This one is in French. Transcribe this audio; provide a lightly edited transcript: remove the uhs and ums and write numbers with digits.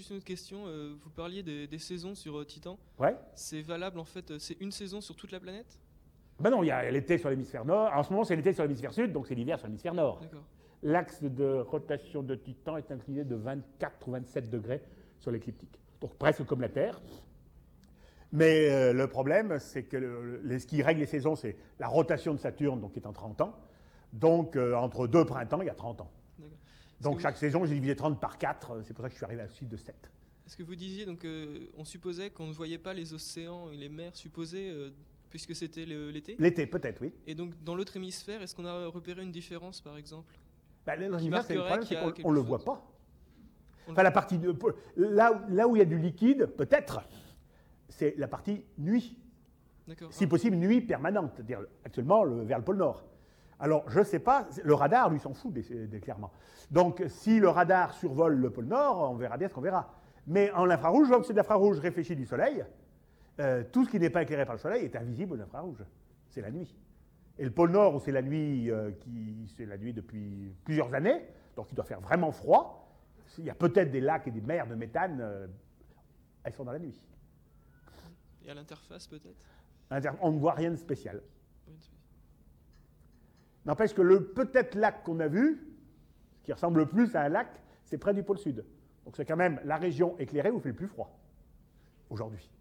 juste une autre question. Vous parliez des saisons sur Titan. Ouais. C'est valable en fait, c'est une saison sur toute la planète? Ben non, il y a l'été sur l'hémisphère nord. En ce moment, c'est l'été sur l'hémisphère sud, donc c'est l'hiver sur l'hémisphère nord. D'accord. L'axe de rotation de Titan est incliné de 24 ou 27 degrés sur l'écliptique. Donc presque comme la Terre. Mais le problème, c'est que ce qui règle les saisons, c'est la rotation de Saturne, donc qui est en 30 ans. Donc entre deux printemps, il y a 30 ans. D'accord. Donc chaque saison, j'ai divisé 30 par 4. C'est pour ça que je suis arrivé à un chiffre de 7. Est-ce que vous disiez, donc, on supposait qu'on ne voyait pas les océans et les mers supposées, puisque c'était l'été? L'été, peut-être, oui. Et donc, dans l'autre hémisphère, est-ce qu'on a repéré une différence, par exemple? Ben, Qui l'hiver, c'est le problème, qu'il y a c'est quelque qu'on ne le chose. voit pas. On Enfin, la partie là où il y a du liquide, peut-être, c'est la partie nuit. D'accord. Si possible, nuit permanente, c'est-à-dire actuellement vers le pôle Nord. Alors, je ne sais pas, le radar, lui, s'en fout clairement. Donc, si le radar survole le pôle Nord, on verra bien ce qu'on verra. Mais en infrarouge, je vois que c'est de l'infrarouge réfléchi du Soleil. Tout ce qui n'est pas éclairé par le Soleil est invisible en infrarouge. C'est la nuit. Et le pôle Nord, où c'est la nuit, c'est la nuit depuis plusieurs années, donc il doit faire vraiment froid. Il y a peut-être des lacs et des mers de méthane, elles sont dans la nuit. Et à l'interface, peut-être? On ne voit rien de spécial. N'empêche que le peut-être lac qu'on a vu, qui ressemble le plus à un lac, c'est près du pôle Sud. Donc c'est quand même la région éclairée où il fait le plus froid, aujourd'hui.